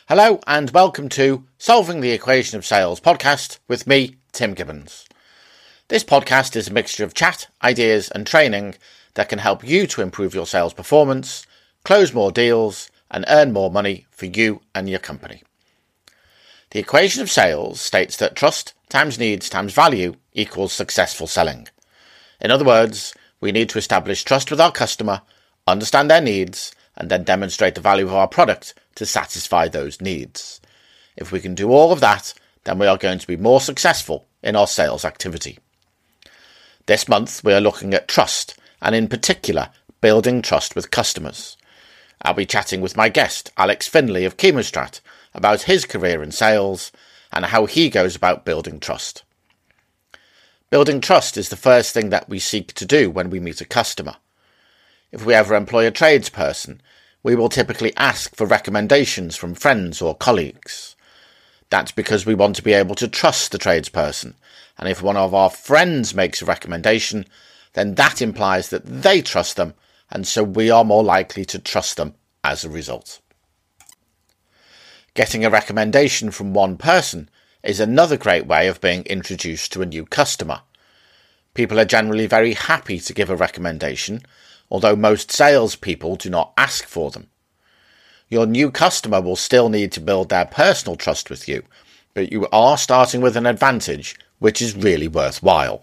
Hello and welcome to Solving the Equation of Sales podcast with me, Tim Gibbons. This podcast is a mixture of chat, ideas and training that can help you to improve your sales performance, close more deals and earn more money for you and your company. The equation of sales states that trust times needs times value equals successful selling. In other words, we need to establish trust with our customer, understand their needs, and then demonstrate the value of our product to satisfy those needs. If we can do all of that, then we are going to be more successful in our sales activity. This month, we are looking at trust, and in particular, building trust with customers. I'll be chatting with my guest, Alex Finley of Chemostrat, about his career in sales and how he goes about building trust. Building trust is the first thing that we seek to do when we meet a customer. If we ever employ a tradesperson, we will typically ask for recommendations from friends or colleagues. That's because we want to be able to trust the tradesperson, and if one of our friends makes a recommendation, then that implies that they trust them, and so we are more likely to trust them as a result. Getting a recommendation from one person is another great way of being introduced to a new customer. People are generally very happy to give a recommendation, although most salespeople do not ask for them. Your new customer will still need to build their personal trust with you, but you are starting with an advantage which is really worthwhile.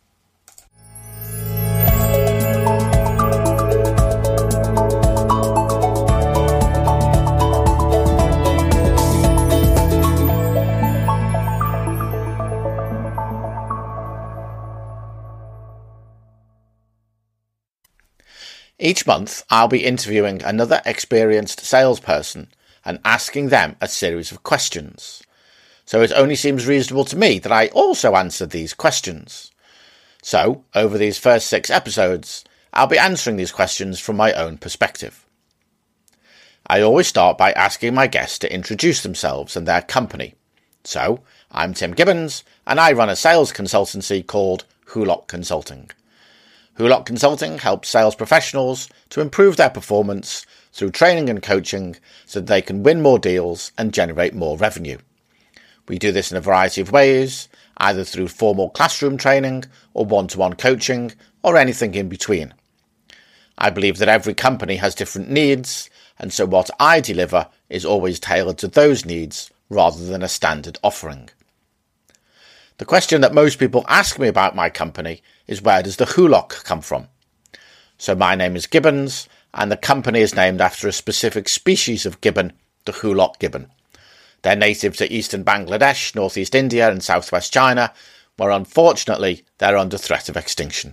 Each month, I'll be interviewing another experienced salesperson and asking them a series of questions. So it only seems reasonable to me that I also answer these questions. So, over these first 6 episodes, I'll be answering these questions from my own perspective. I always start by asking my guests to introduce themselves and their company. So, I'm Tim Gibbons, and I run a sales consultancy called Hulock Consulting. Hulock Consulting helps sales professionals to improve their performance through training and coaching so that they can win more deals and generate more revenue. We do this in a variety of ways, either through formal classroom training or one-to-one coaching or anything in between. I believe that every company has different needs, and so what I deliver is always tailored to those needs rather than a standard offering. The question that most people ask me about my company is, where does the Hulock come from? So my name is Gibbons, and the company is named after a specific species of gibbon, the Hulock gibbon. They're native to eastern Bangladesh, northeast India and southwest China, where unfortunately they're under threat of extinction.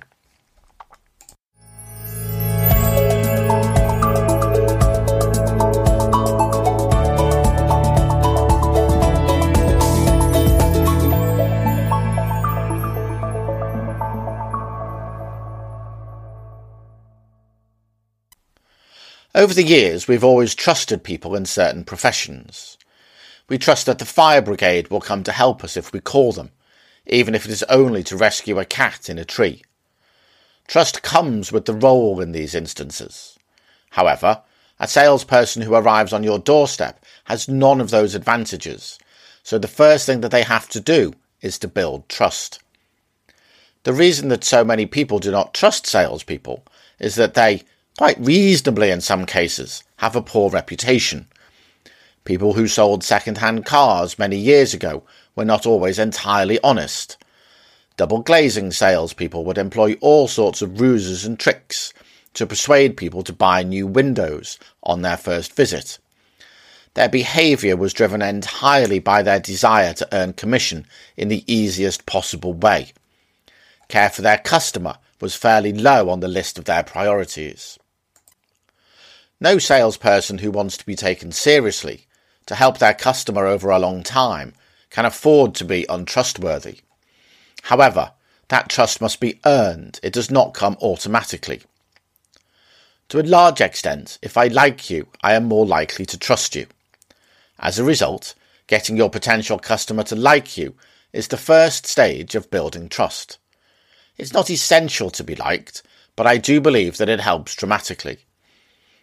Over the years, we've always trusted people in certain professions. We trust that the fire brigade will come to help us if we call them, even if it is only to rescue a cat in a tree. Trust comes with the role in these instances. However, a salesperson who arrives on your doorstep has none of those advantages, so the first thing that they have to do is to build trust. The reason that so many people do not trust salespeople is that they, quite reasonably in some cases, have a poor reputation. People who sold second-hand cars many years ago were not always entirely honest. Double-glazing salespeople would employ all sorts of ruses and tricks to persuade people to buy new windows on their first visit. Their behaviour was driven entirely by their desire to earn commission in the easiest possible way. Care for their customer was fairly low on the list of their priorities. No salesperson who wants to be taken seriously, to help their customer over a long time, can afford to be untrustworthy. However, that trust must be earned. It does not come automatically. To a large extent, if I like you, I am more likely to trust you. As a result, getting your potential customer to like you is the first stage of building trust. It's not essential to be liked, but I do believe that it helps dramatically.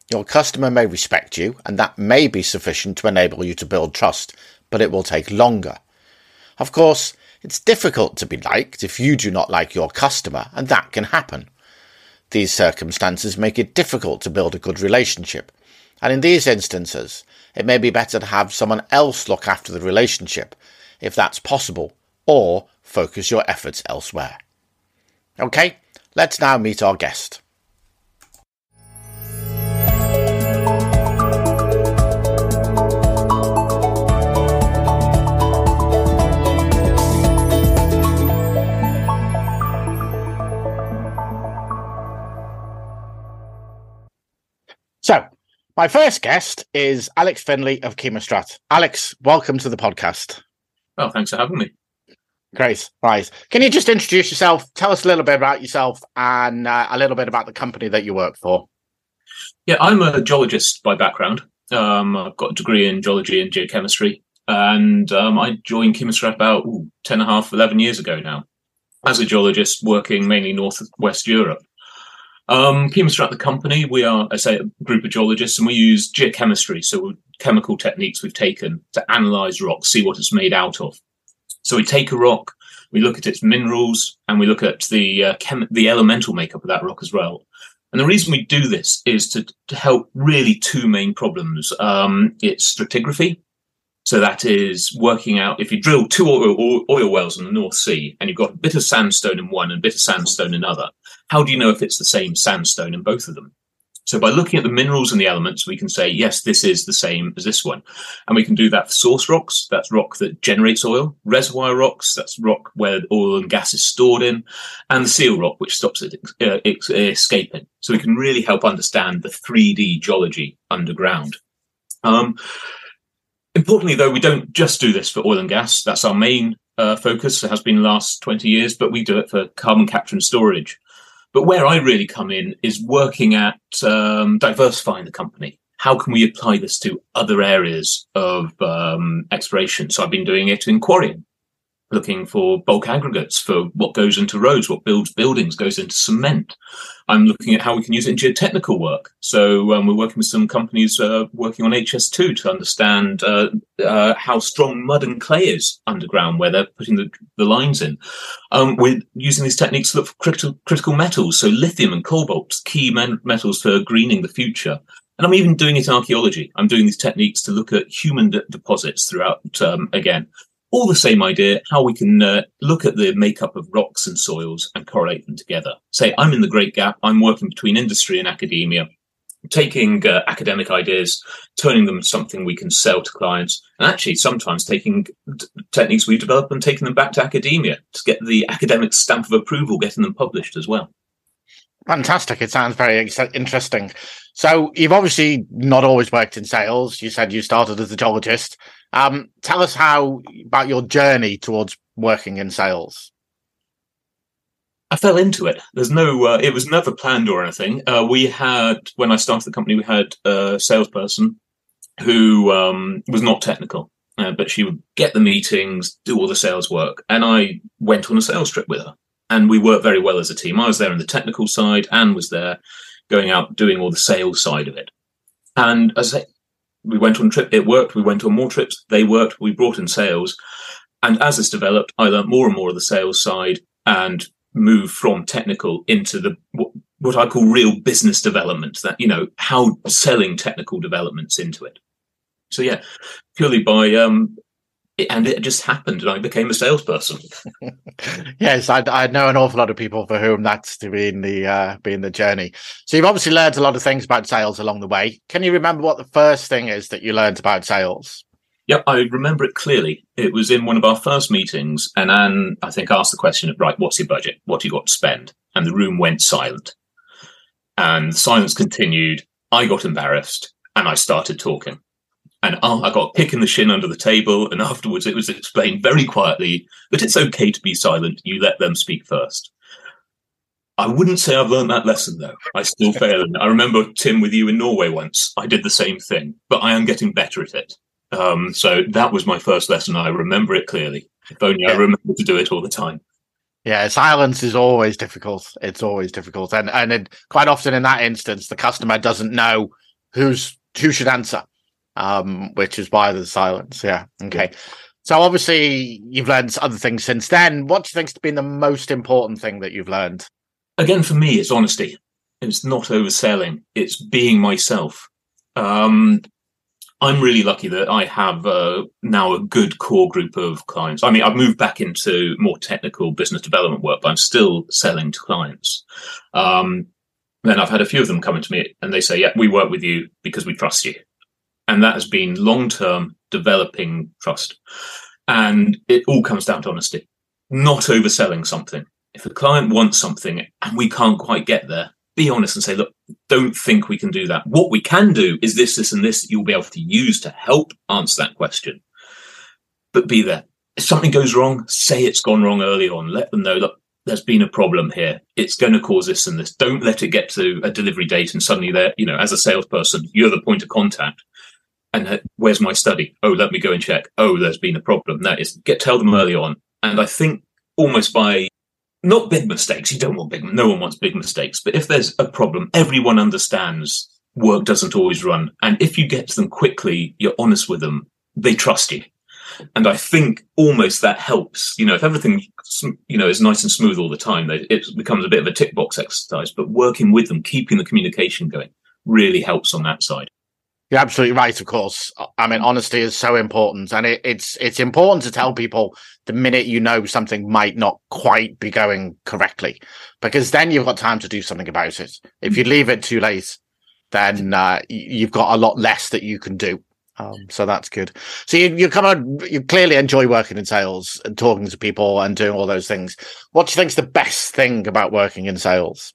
Your customer may respect you, and that may be sufficient to enable you to build trust, but it will take longer. Of course, it's difficult to be liked if you do not like your customer, and that can happen. These circumstances make it difficult to build a good relationship, and in these instances, it may be better to have someone else look after the relationship, if that's possible, or focus your efforts elsewhere. Okay, let's now meet our guest. So, my first guest is Alex Finley of Chemostrat. Alex, welcome to the podcast. Well, thanks for having me. Great. Right. Can you just introduce yourself? Tell us a little bit about yourself and a little bit about the company that you work for. Yeah, I'm a geologist by background. I've got a degree in geology and geochemistry, and I joined Chemostrat about 11 years ago now as a geologist working mainly Northwest Europe. Chemostrat, the company, we are, I say, a group of geologists, and we use geochemistry, so chemical techniques we've taken to analyse rock, see what it's made out of. So we take a rock, we look at its minerals, and we look at the elemental makeup of that rock as well. And the reason we do this is to help really two main problems. It's stratigraphy. So that is working out, if you drill two oil wells in the North Sea and you've got a bit of sandstone in one and a bit of sandstone in another, how do you know if it's the same sandstone in both of them? So by looking at the minerals and the elements, we can say, yes, this is the same as this one. And we can do that for source rocks. That's rock that generates oil. Reservoir rocks, that's rock where oil and gas is stored in. And the seal rock, which stops it escaping. So we can really help understand the 3D geology underground. Importantly, though, we don't just do this for oil and gas. That's our main focus. It has been the last 20 years, but we do it for carbon capture and storage. But where I really come in is working at diversifying the company. How can we apply this to other areas of exploration? So I've been doing it in quarrying, looking for bulk aggregates for what goes into roads, what builds buildings, goes into cement. I'm looking at how we can use it in geotechnical work. So we're working with some companies working on HS2 to understand how strong mud and clay is underground, where they're putting the lines in. We're using these techniques to look for critical metals, so lithium and cobalt, key metals for greening the future. And I'm even doing it in archaeology. I'm doing these techniques to look at human deposits throughout, again. All the same idea, how we can look at the makeup of rocks and soils and correlate them together. Say, I'm in the Great Gap, I'm working between industry and academia, taking academic ideas, turning them into something we can sell to clients, and actually sometimes taking techniques we've developed and taking them back to academia to get the academic stamp of approval, getting them published as well. Fantastic. It sounds very interesting. So you've obviously not always worked in sales. You said you started as a geologist. Tell us about your journey towards working in sales. I fell into it. There's it was never planned or anything. When I started the company, we had a salesperson who was not technical, but she would get the meetings, do all the sales work. And I went on a sales trip with her. And we worked very well as a team. I was there on the technical side and was there going out doing all the sales side of it. And as I say, we went on a trip, it worked. We went on more trips, they worked. We brought in sales. And as this developed, I learned more and more of the sales side and moved from technical into what I call real business development, that, how selling technical developments into it. So yeah, purely by, and it just happened, and I became a salesperson. Yes, I know an awful lot of people for whom that's been the journey. So you've obviously learned a lot of things about sales along the way. Can you remember what the first thing is that you learned about sales? Yep, I remember it clearly. It was in one of our first meetings, and Anne, I think, asked the question of, right, what's your budget? What do you got to spend? And the room went silent. And the silence continued. I got embarrassed, and I started talking. And I got a kick in the shin under the table, and afterwards it was explained very quietly that it's okay to be silent. You let them speak first. I wouldn't say I've learned that lesson, though. I still fail. And I remember, Tim, with you in Norway once, I did the same thing, but I am getting better at it. So that was my first lesson. I remember it clearly. If only I remember to do it all the time. Yeah, silence is always difficult. It's always difficult. And quite often in that instance, the customer doesn't know who should answer, which is why there's silence. Yeah. Okay. Yeah. So obviously you've learned other things since then. What do you think's been the most important thing that you've learned? Again, for me, it's honesty. It's not overselling. It's being myself. I'm really lucky that I have now a good core group of clients. I mean, I've moved back into more technical business development work, but I'm still selling to clients. Then I've had a few of them coming to me and they say, yeah, we work with you because we trust you. And that has been long-term developing trust. And it all comes down to honesty, not overselling something. If a client wants something and we can't quite get there, be honest and say, look, don't think we can do that. What we can do is this, this, and this that you'll be able to use to help answer that question. But be there. If something goes wrong, say it's gone wrong early on. Let them know, look, there's been a problem here. It's going to cause this and this. Don't let it get to a delivery date and suddenly they're, as a salesperson, you're the point of contact. And where's my study? Oh, let me go and check. Oh, there's been a problem. That is, tell them early on. And I think almost by not big mistakes. You don't want no one wants big mistakes. But if there's a problem, everyone understands work doesn't always run. And if you get to them quickly, you're honest with them, they trust you. And I think almost that helps. If everything, is nice and smooth all the time, it becomes a bit of a tick box exercise. But working with them, keeping the communication going really helps on that side. You're absolutely right, of course. I mean, honesty is so important. And it's important to tell people the minute you know something might not quite be going correctly, because then you've got time to do something about it. If you leave it too late, then you've got a lot less that you can do. So that's good. So you clearly enjoy working in sales and talking to people and doing all those things. What do you think is the best thing about working in sales?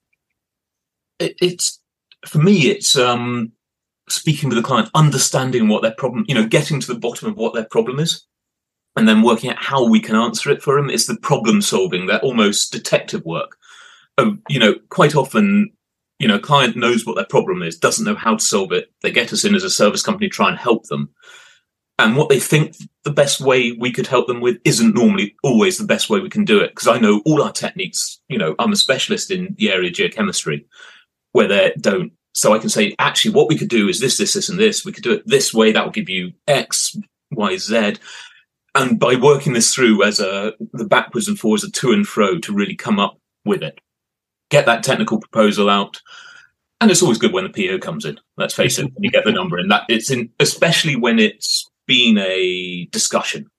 It's for me, it's speaking with the client, understanding what their problem, getting to the bottom of what their problem is, and then working out how we can answer it for them. It's the problem solving, that almost detective work. Quite often, a client knows what their problem is, doesn't know how to solve it. They get us in as a service company, try and help them. And what they think the best way we could help them with isn't normally always the best way we can do it. Because I know all our techniques, I'm a specialist in the area of geochemistry, where they don't. So I can say, actually, what we could do is this, this, this, and this. We could do it this way. That will give you X, Y, Z. And by working this through as the backwards and forwards, a to and fro to really come up with it, get that technical proposal out. And it's always good when the PO comes in. Let's face it, when you get the number in. That it's in, especially when it's been a discussion.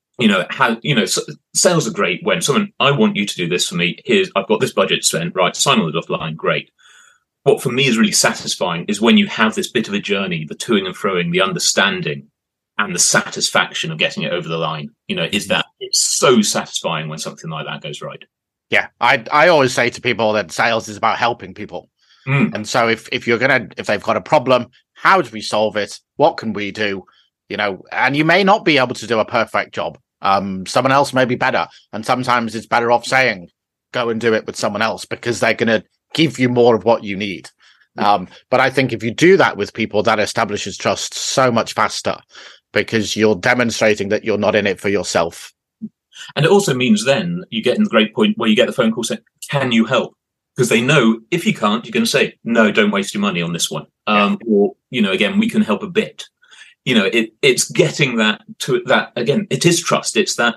Sales are great when someone, I want you to do this for me. I've got this budget spent. Right, sign on the dotted line. Great. What for me is really satisfying is when you have this bit of a journey, the toing and froing, the understanding and the satisfaction of getting it over the line. It's so satisfying when something like that goes right. Yeah. I always say to people that sales is about helping people. And so if they've got a problem, how do we solve it? What can we do? And you may not be able to do a perfect job. Someone else may be better. And sometimes it's better off saying, go and do it with someone else, because they're going to give you more of what you need. But I think if you do that with people, that establishes trust so much faster, because you're demonstrating that you're not in it for yourself. And it also means then you get in the great point where you get the phone call saying, can you help? Because they know if you can't, you're going to say, no, don't waste your money on this one. Or, again, we can help a bit. It's getting that to that. Again, it is trust. It's that,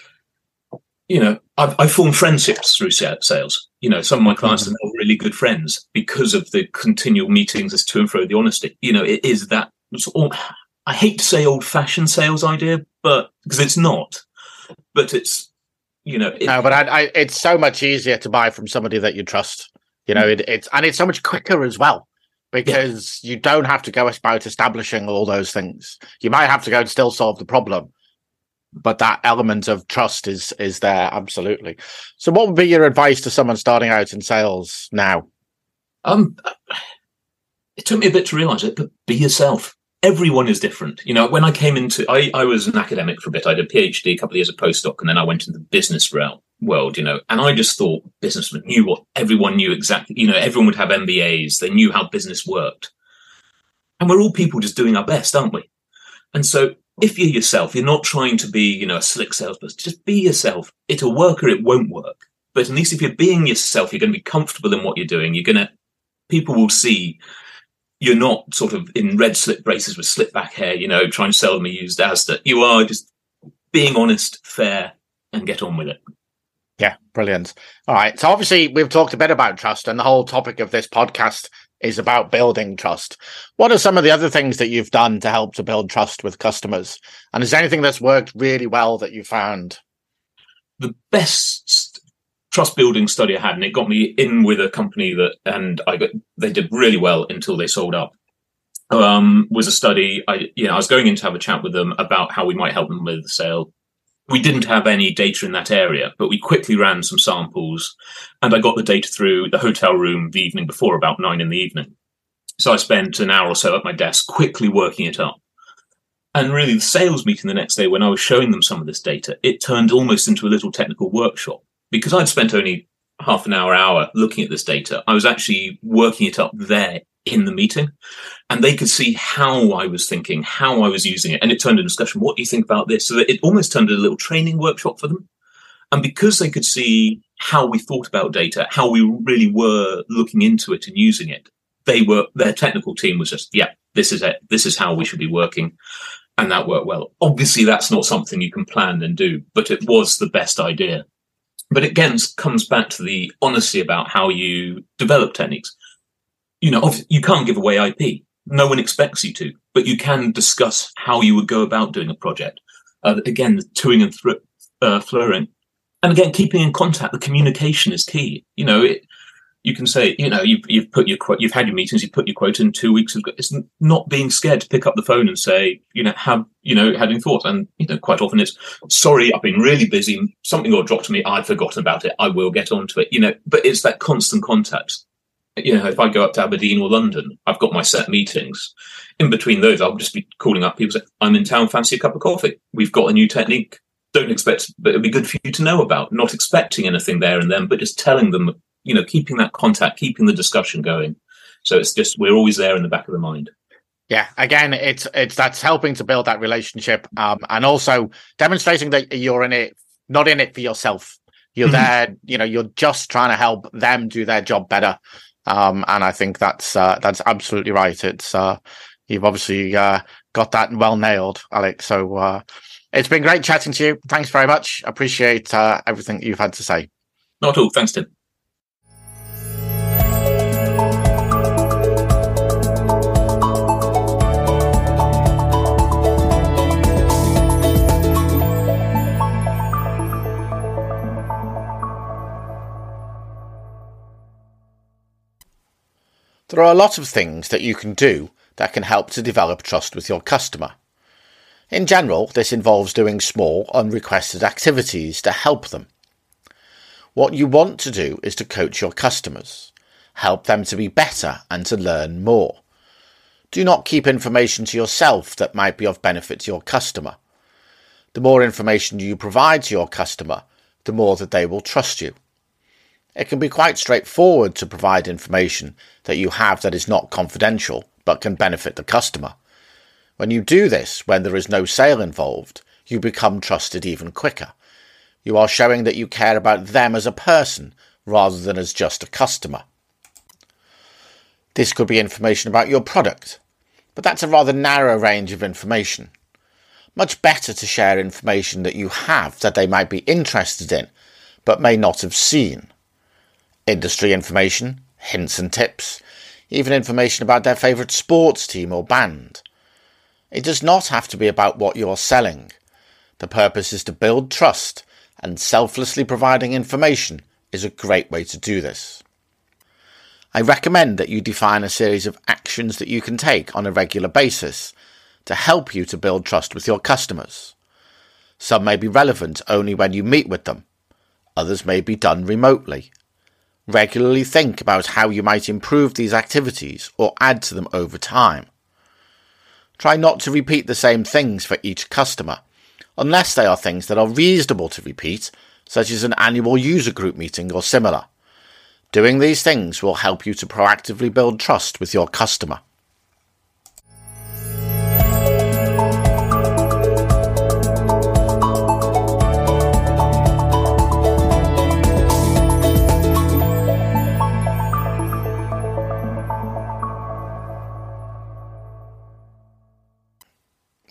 I've formed friendships through sales. Some of my clients are now really good friends because of the continual meetings as to and fro, the honesty. It is that, I hate to say old-fashioned sales idea, but because it's not, but it's, no, but it's so much easier to buy from somebody that you trust. It's so much quicker as well, because you don't have to go about establishing all those things. You might have to go and still solve the problem, but that element of trust is there. Absolutely. So what would be your advice to someone starting out in sales now? It took me a bit to realize it, but be yourself. Everyone is different. When I came into, I was an academic for a bit. I did a PhD, a couple of years of postdoc, and then I went into the business world, and I just thought businessmen knew what everyone knew exactly. Everyone would have MBAs. They knew how business worked. And we're all people just doing our best, aren't we? And so if you're yourself, you're not trying to be, a slick salesperson, just be yourself. It'll work or it won't work. But at least if you're being yourself, you're going to be comfortable in what you're doing. People will see you're not sort of in red slip braces with slip back hair, trying to sell them a used Asda. You are just being honest, fair, and get on with it. Yeah, brilliant. All right. So obviously we've talked a bit about trust, and the whole topic of this podcast is about building trust. What are some of the other things that you've done to help to build trust with customers? And is there anything that's worked really well that you found? The best trust building study I had, and it got me in with a company they did really well until they sold up, was a study. I was going in to have a chat with them about how we might help them with the sale. We didn't have any data in that area, but we quickly ran some samples, and I got the data through the hotel room the evening before, about 9 p.m. So I spent an hour or so at my desk quickly working it up. And really, the sales meeting the next day, when I was showing them some of this data, it turned almost into a little technical workshop. Because I'd spent only half an hour looking at this data, I was actually working it up there in the meeting, and they could see how I was thinking, how I was using it. And it turned into a discussion. What do you think about this? So it almost turned into a little training workshop for them. And because they could see how we thought about data, how we really were looking into it and using it, their technical team was just, yeah, this is it. This is how we should be working. And that worked well. Obviously, that's not something you can plan and do, but it was the best idea. But again, comes back to the honesty about how you develop techniques. You can't give away IP. No one expects you to, but you can discuss how you would go about doing a project. Again, the toing and flirring. And again, keeping in contact, the communication is key. You can say, you've put your quote, you've had your meetings, you've put your quote in 2 weeks. It's not being scared to pick up the phone and say, had any thoughts? And, quite often it's, sorry, I've been really busy. Something got dropped to me. I'd forgotten about it. I will get onto it, but it's that constant contact. If I go up to Aberdeen or London, I've got my set meetings. In between those, I'll just be calling up people, say, I'm in town, fancy a cup of coffee. We've got a new technique. Don't expect, but it'd be good for you to know about. Not expecting anything there and then, but just telling them, keeping that contact, keeping the discussion going. So it's just, we're always there in the back of the mind. Yeah, again, it's that's helping to build that relationship, and also demonstrating that you're in it, not in it for yourself. You're there, you're just trying to help them do their job better. And I think that's absolutely right. It's you've obviously got that well nailed, Alex. So it's been great chatting to you. Thanks very much. Appreciate everything you've had to say. Not at all. Thanks, Tim. There are a lot of things that you can do that can help to develop trust with your customer. In general, this involves doing small, unrequested activities to help them. What you want to do is to coach your customers, help them to be better and to learn more. Do not keep information to yourself that might be of benefit to your customer. The more information you provide to your customer, the more that they will trust you. It can be quite straightforward to provide information that you have that is not confidential but can benefit the customer. When you do this, when there is no sale involved, you become trusted even quicker. You are showing that you care about them as a person rather than as just a customer. This could be information about your product, but that's a rather narrow range of information. Much better to share information that you have that they might be interested in but may not have seen. Industry information, hints and tips, even information about their favourite sports team or band. It does not have to be about what you're selling. The purpose is to build trust, and selflessly providing information is a great way to do this. I recommend that you define a series of actions that you can take on a regular basis to help you to build trust with your customers. Some may be relevant only when you meet with them. Others may be done remotely. Regularly think about how you might improve these activities or add to them over time. Try not to repeat the same things for each customer, unless they are things that are reasonable to repeat, such as an annual user group meeting or similar. Doing these things will help you to proactively build trust with your customer.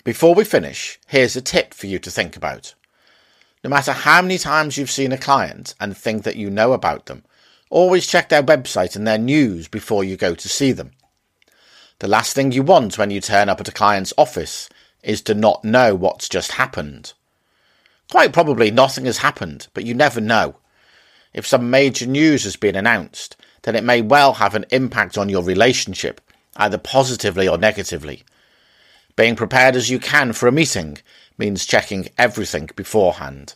Before we finish, here's a tip for you to think about. No matter how many times you've seen a client and think that you know about them, always check their website and their news before you go to see them. The last thing you want when you turn up at a client's office is to not know what's just happened. Quite probably nothing has happened, but you never know. If some major news has been announced, then it may well have an impact on your relationship, either positively or negatively. Being prepared as you can for a meeting means checking everything beforehand.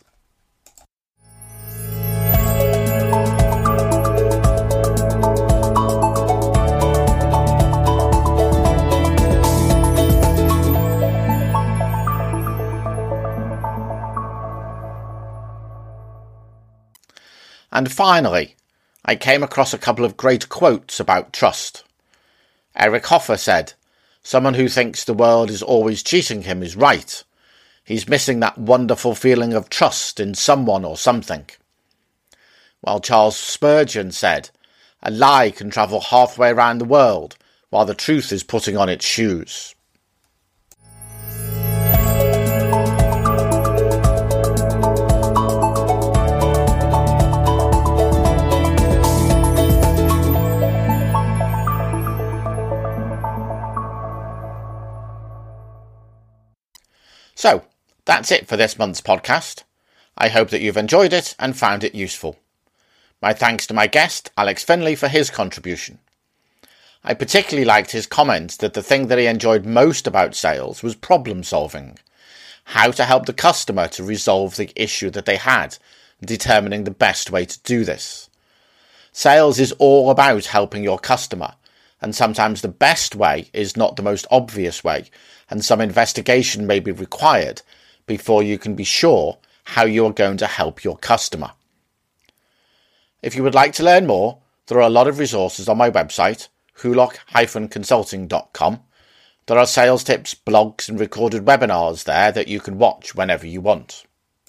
And finally, I came across a couple of great quotes about trust. Eric Hoffer said, "Someone who thinks the world is always cheating him is right. He's missing that wonderful feeling of trust in someone or something." While Charles Spurgeon said, "A lie can travel halfway around the world while the truth is putting on its shoes." So, that's it for this month's podcast. I hope that you've enjoyed it and found it useful. My thanks to my guest, Alex Finlay, for his contribution. I particularly liked his comment that the thing that he enjoyed most about sales was problem solving, how to help the customer to resolve the issue that they had, and determining the best way to do this. Sales is all about helping your customer, and sometimes the best way is not the most obvious way, and some investigation may be required before you can be sure how you are going to help your customer. If you would like to learn more, there are a lot of resources on my website, hulock-consulting.com. There are sales tips, blogs and recorded webinars there that you can watch whenever you want.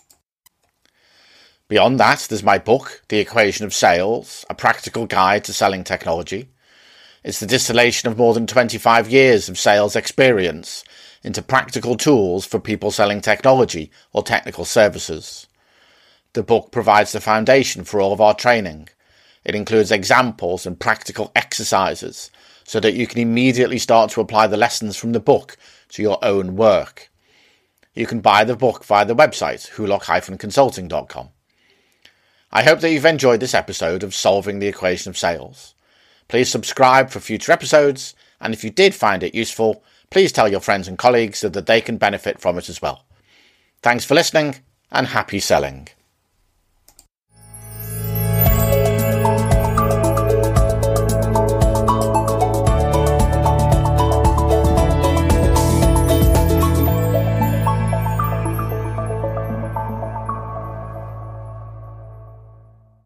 Beyond that, there's my book, The Equation of Sales, a practical guide to selling technology. It's the distillation of more than 25 years of sales experience into practical tools for people selling technology or technical services. The book provides the foundation for all of our training. It includes examples and practical exercises so that you can immediately start to apply the lessons from the book to your own work. You can buy the book via the website, hulock-consulting.com. I hope that you've enjoyed this episode of Solving the Equation of Sales. Please subscribe for future episodes, and if you did find it useful, please tell your friends and colleagues so that they can benefit from it as well. Thanks for listening, and happy selling.